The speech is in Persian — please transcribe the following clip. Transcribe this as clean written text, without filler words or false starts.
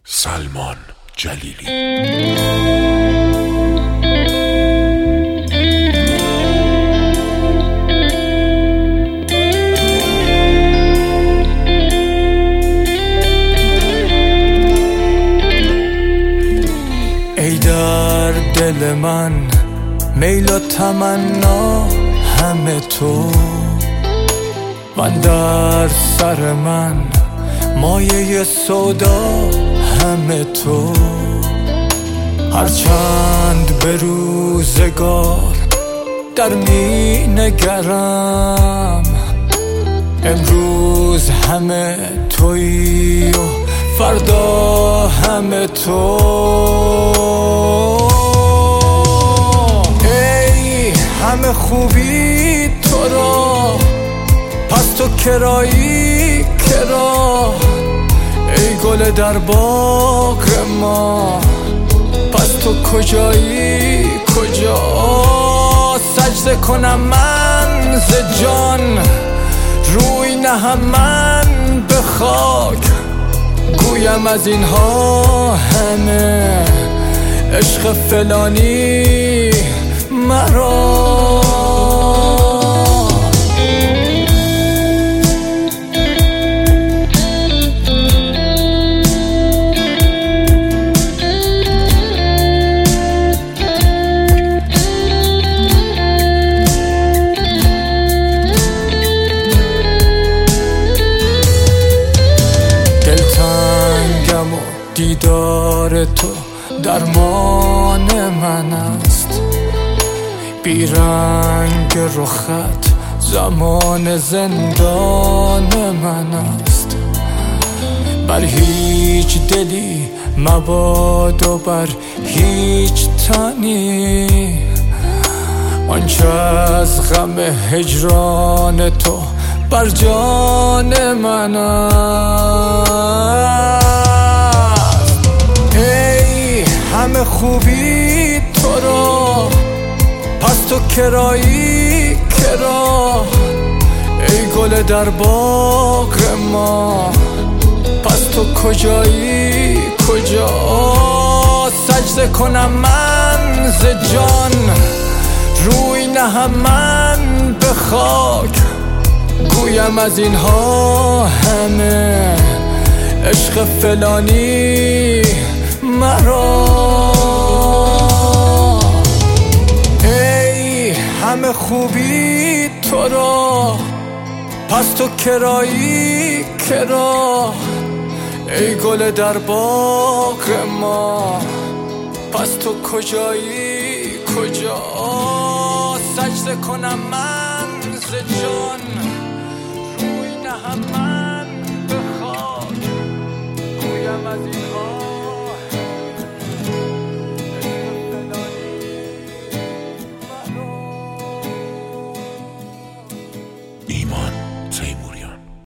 سلمان جلیلی. ای در دل من میل و تمنا همه تو، من در سر من مایه سودا همه تو. هرچند به روزگار در می نگرم، امروز همه تویی و فردا همه تو. ای همه خوبی تو را، پس تو کرایی کرا. ای گل در باغ ما، پس تو کجایی کجا. سجده کنم من ز جان، روی نهم من به خاک. گویم از اینها همه عشق فلانی مرا. دلتنگم و دیدار تو درمان من است. بیرنگ رخت زمان زندان من است. بر هیچ دلی مباد و بر هیچ تنی، آنچه از غم هجران تو بر جان من است. ای همه خوبی تو را، پس تو کرایی کرا. ای گل در باغ ما، پس تو کجایی کجا. سجده کنم من ز جان، روی نهم من به خاک. گویم از اینها همه عشق فلانی مرا. ای همه خوبی تو را، پس تو کرایی کرا. ای گل در باغ ما، پس تو کجایی کجا. سجده کنم من ز جان، روی نهم من